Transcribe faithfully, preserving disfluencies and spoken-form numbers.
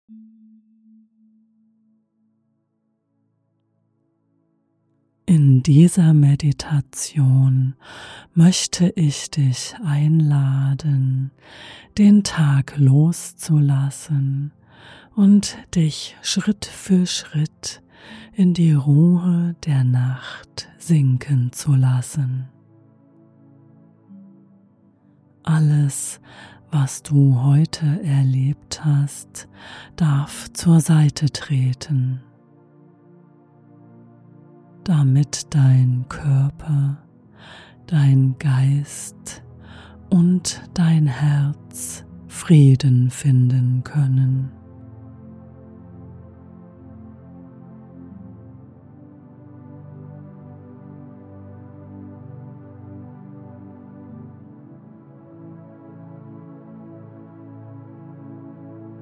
In dieser Meditation möchte ich dich einladen, den Tag loszulassen und dich Schritt für Schritt in die Ruhe der Nacht sinken zu lassen. Alles, was du heute erlebt hast, darf zur Seite treten, damit dein Körper, dein Geist und dein Herz Frieden finden können.